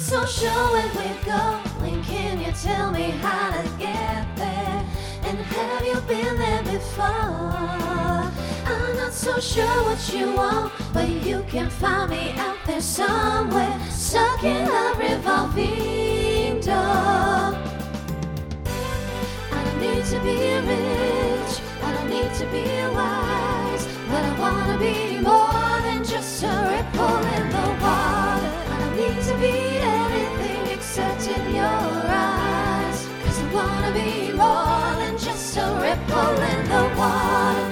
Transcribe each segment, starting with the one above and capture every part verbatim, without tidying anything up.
so sure where we're going. Can you tell me how to get there? And have you been there before? I'm not so sure what you want, but you can find me out there somewhere, stuck in a revolving door. I don't need to be rich, I don't need to be wise, but I wanna be more than just a ripple in the water. I don't need to be anything except in your eyes, 'cause I wanna be more than just a ripple in the water.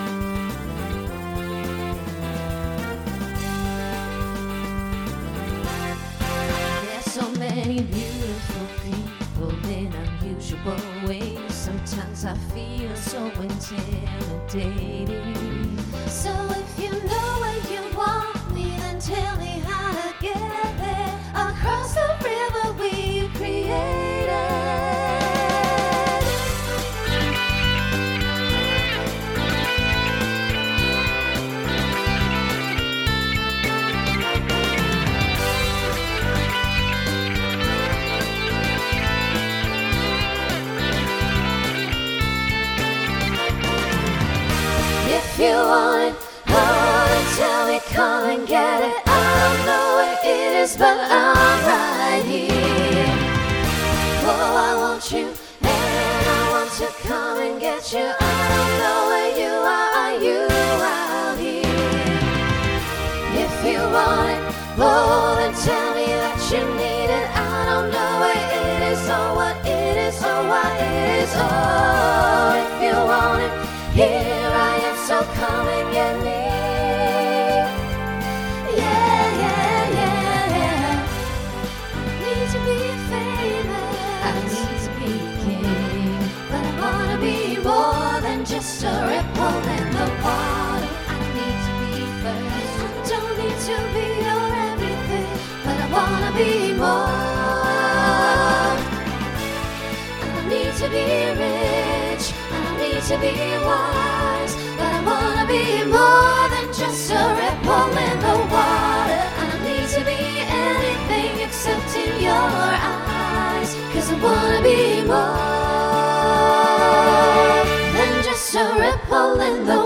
There's so many beautiful people in unusual ways. Sometimes I feel so intimidating. So if you know where you want me, then tell me how to get there, across the river we created. If you want it, oh, then tell me, come and get it. I don't know where it is, but I'm right here. Oh, I want you, and I want to come and get you. I don't know where you are, are you out here? If you want it, oh, then tell me that you need it. I don't know where it is, or what it is, or why it is. Oh, if you want it, here I am, so come and get me. Yeah, yeah, yeah, yeah. I need to be famous, I need to be king, but I wanna be more than just a ripple in the water. I need to be first, I don't need to be your everything, but I wanna be more. I don't need to be rich, I don't need to be wise, but I wanna be more than just a ripple in the water. I don't need to be anything except in your eyes, 'cause I wanna be more than just a ripple in the